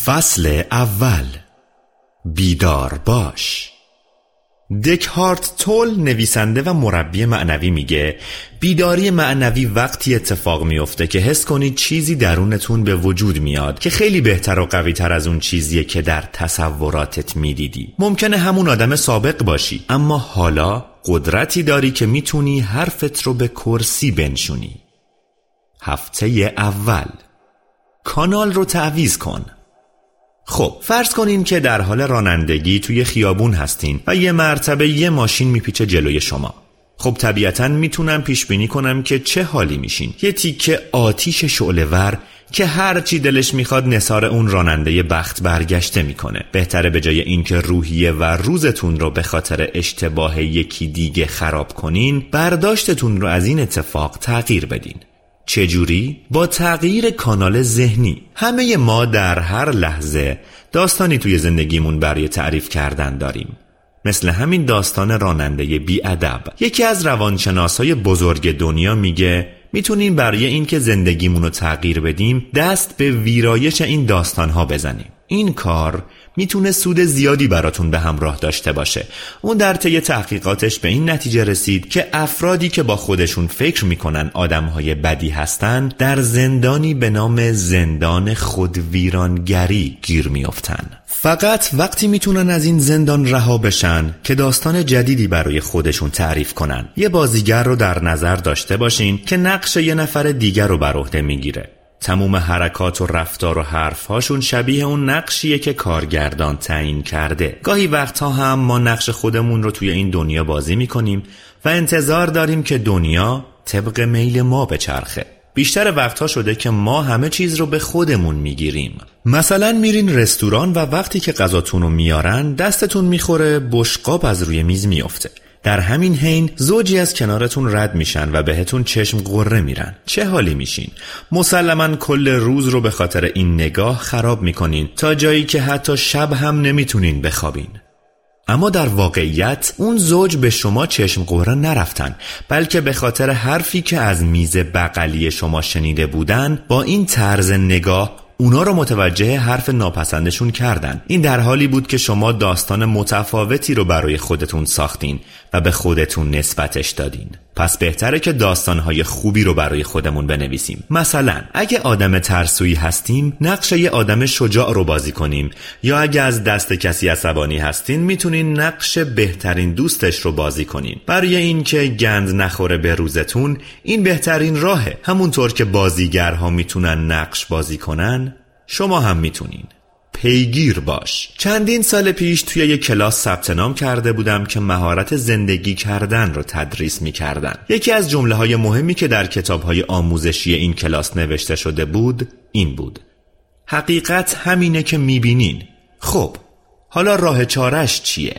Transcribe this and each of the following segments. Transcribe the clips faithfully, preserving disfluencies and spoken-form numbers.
فصل اول. بیدار باش. دکارت تول، نویسنده و مربی معنوی، میگه بیداری معنوی وقتی اتفاق میفته که حس کنید چیزی درونتون به وجود میاد که خیلی بهتر و قوی تر از اون چیزیه که در تصوراتت میدیدی. ممکنه همون آدم سابق باشی، اما حالا قدرتی داری که میتونی حرفت رو به کرسی بنشونی. هفته اول. کانال رو تعویض کن. خب فرض کنین که در حال رانندگی توی خیابون هستین و یه مرتبه یه ماشین میپیچه جلوی شما. خب طبیعتاً میتونم پیش بینی کنم که چه حالی میشین. یه تیکه آتیش شعله‌ور که هر چی دلش میخواد نثار اون راننده بخت برگشته میکنه. بهتره به جای اینکه روحیه و روزتون رو به خاطر اشتباه یکی دیگه خراب کنین، برداشتتون رو از این اتفاق تغییر بدین. چجوری؟ با تغییر کانال ذهنی. همه ما در هر لحظه داستانی توی زندگیمون برای تعریف کردن داریم. مثل همین داستان راننده بی‌ادب. یکی از روانشناسای بزرگ دنیا میگه میتونیم برای این که زندگیمون رو تغییر بدیم دست به ویرایش این داستانها بزنیم. این کار میتونه سود زیادی براتون به همراه داشته باشه. اون در طی تحقیقاتش به این نتیجه رسید که افرادی که با خودشون فکر میکنن آدمهای بدی هستن در زندانی به نام زندان خودویرانگری گیر میافتن. فقط وقتی میتونن از این زندان رها بشن که داستان جدیدی برای خودشون تعریف کنن. یه بازیگر رو در نظر داشته باشین که نقش یه نفر دیگر رو بر عهده میگیره. تمام حرکات و رفتار و حرفهاشون شبیه اون نقشیه که کارگردان تعیین کرده. گاهی وقتها هم ما نقش خودمون رو توی این دنیا بازی میکنیم و انتظار داریم که دنیا طبق میل ما بچرخه. بیشتر وقتها شده که ما همه چیز رو به خودمون میگیریم. مثلا میرین رستوران و وقتی که غذاتون رو میارن دستتون میخوره، بشقاب از روی میز میافته. در همین حین زوجی از کنارتون رد میشن و بهتون چشم قره میرن. چه حالی میشین؟ مسلماً کل روز رو به خاطر این نگاه خراب میکنین تا جایی که حتی شب هم نمیتونین بخوابین. اما در واقعیت اون زوج به شما چشم قره نرفتن، بلکه به خاطر حرفی که از میز بغلی شما شنیده بودن با این طرز نگاه اونا رو متوجه حرف ناپسندشون کردن. این در حالی بود که شما داستان متفاوتی رو برای خودتون ساختین و به خودتون نسبتش دادین. پس بهتره که داستانهای خوبی رو برای خودمون بنویسیم. مثلا اگه آدم ترسویی هستیم نقش یه آدم شجاع رو بازی کنیم، یا اگه از دست کسی عصبانی هستین میتونین نقش بهترین دوستش رو بازی کنین. برای این که گند نخوره به روزتون این بهترین راهه. همونطور که بازیگرها میتونن نقش بازی کنن شما هم میتونین. پیگیر باش. چندین سال پیش توی یک کلاس ثبت نام کرده بودم که مهارت زندگی کردن رو تدریس می‌کردن. یکی از جمله‌های مهمی که در کتاب‌های آموزشی این کلاس نوشته شده بود این بود: حقیقت همینه که می‌بینین. خب حالا راه چاره‌اش چیه؟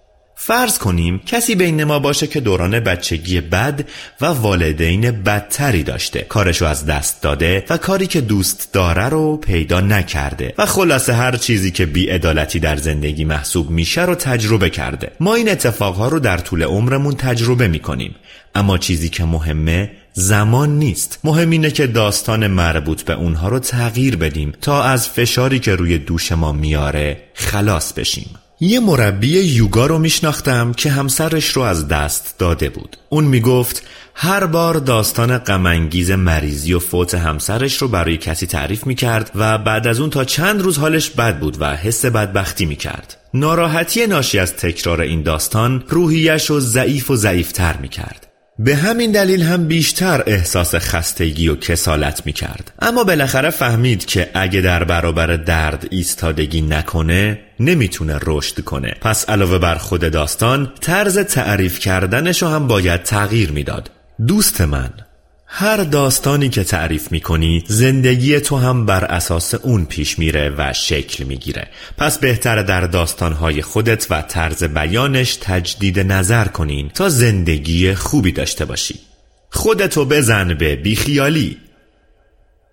فرض کنیم کسی بین ما باشه که دوران بچگی بد و والدین بدتری داشته، کارشو از دست داده و کاری که دوست داره رو پیدا نکرده و خلاصه هر چیزی که بی‌عدالتی در زندگی محسوب میشه رو تجربه کرده. ما این اتفاقها رو در طول عمرمون تجربه میکنیم، اما چیزی که مهمه زمان نیست. مهم اینه که داستان مربوط به اونها رو تغییر بدیم تا از فشاری که روی دوش ما میاره خلاص بشیم. یه مربی یوگا رو میشناختم که همسرش رو از دست داده بود. اون میگفت هر بار داستان غم‌انگیز مریضی و فوت همسرش رو برای کسی تعریف میکرد و بعد از اون تا چند روز حالش بد بود و حس بدبختی میکرد. ناراحتی ناشی از تکرار این داستان روحیش رو ضعیف و ضعیفتر میکرد. به همین دلیل هم بیشتر احساس خستگی و کسالت میکرد. اما بالاخره فهمید که اگه در برابر درد ایستادگی نکنه نمیتونه رشد کنه. پس علاوه بر خود داستان طرز تعریف کردنشو هم باید تغییر میداد. دوست من، هر داستانی که تعریف میکنی زندگی تو هم بر اساس اون پیش میره و شکل میگیره. پس بهتره در داستانهای خودت و طرز بیانش تجدید نظر کنین تا زندگی خوبی داشته باشی. خودتو بزن به بیخیالی.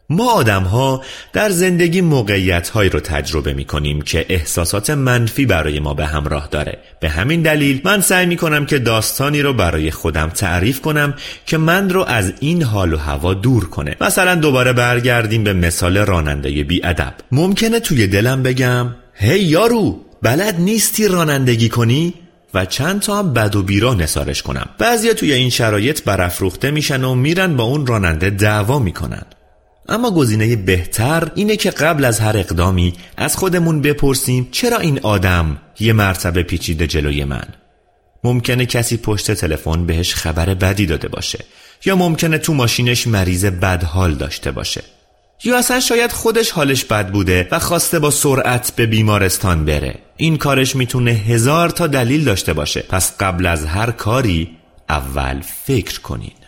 ما آدم ها در زندگی موقعیت هایی رو تجربه می کنیم که احساسات منفی برای ما به همراه داره. به همین دلیل من سعی می کنم که داستانی رو برای خودم تعریف کنم که من رو از این حال و هوا دور کنه. مثلا دوباره برگردیم به مثال راننده بی ادب. ممکنه توی دلم بگم هی یارو، بلد نیستی رانندگی کنی؟ و چند تا هم بد و بیرا نثارش کنم. بعضیا توی این شرایط برافروخته میشن و میرن با اون راننده دعوا میکنن. اما گزینه بهتر اینه که قبل از هر اقدامی از خودمون بپرسیم چرا این آدم یه مرتبه پیچیده جلوی من؟ ممکنه کسی پشت تلفن بهش خبر بدی داده باشه، یا ممکنه تو ماشینش مریض بدحال داشته باشه، یا اصلا شاید خودش حالش بد بوده و خواسته با سرعت به بیمارستان بره. این کارش میتونه هزار تا دلیل داشته باشه. پس قبل از هر کاری اول فکر کنین.